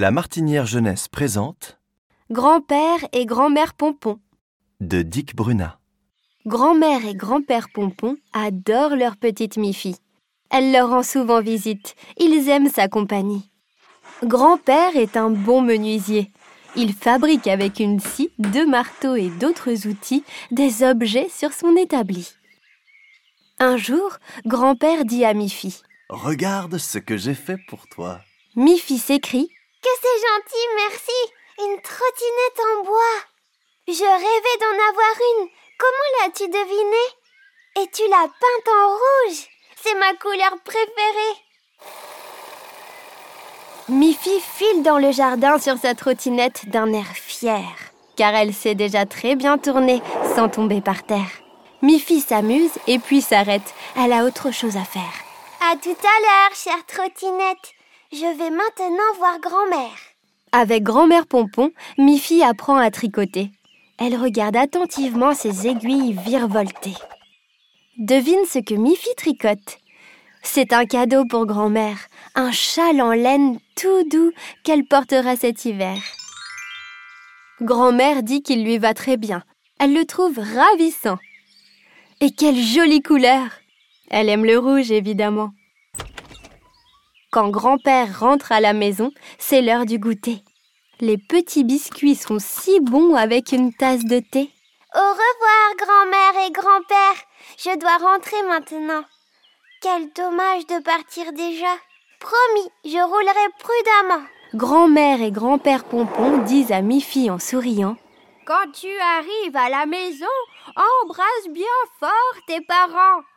La Martinière Jeunesse présente Grand-père et grand-mère Pompon. de Dick Bruna. Grand-mère et grand-père Pompon adorent leur petite Miffy. Elle leur rend souvent visite. Ils aiment sa compagnie. Grand-père est un bon menuisier. Il fabrique avec une scie, 2 marteaux et d'autres outils des objets sur son établi. Un jour, grand-père dit à Miffy. « Regarde ce que j'ai fait pour toi. » Miffy s'écrie. Que c'est gentil, merci. Une trottinette en bois. Je rêvais d'en avoir une. Comment l'as-tu deviné? Et tu l'as peinte en rouge. C'est ma couleur préférée. Miffy file dans le jardin sur sa trottinette d'un air fier, car elle sait déjà très bien tourner sans tomber par terre. Miffy s'amuse et puis s'arrête. Elle a autre chose à faire. À tout à l'heure, chère trottinette. Je vais maintenant voir grand-mère. Avec grand-mère Pompon, Miffy apprend à tricoter. Elle regarde attentivement ses aiguilles virevolter. Devine ce que Miffy tricote. C'est un cadeau pour grand-mère, un châle en laine tout doux qu'elle portera cet hiver. Grand-mère dit qu'il lui va très bien. Elle le trouve ravissant. Et quelle jolie couleur! Elle aime le rouge, évidemment. Quand grand-père rentre à la maison, c'est l'heure du goûter. Les petits biscuits sont si bons avec une tasse de thé. Au revoir, grand-mère et grand-père. Je dois rentrer maintenant. Quel dommage de partir déjà. Promis, je roulerai prudemment. Grand-mère et grand-père Pompon disent à Miffy en souriant. Quand tu arrives à la maison, embrasse bien fort tes parents.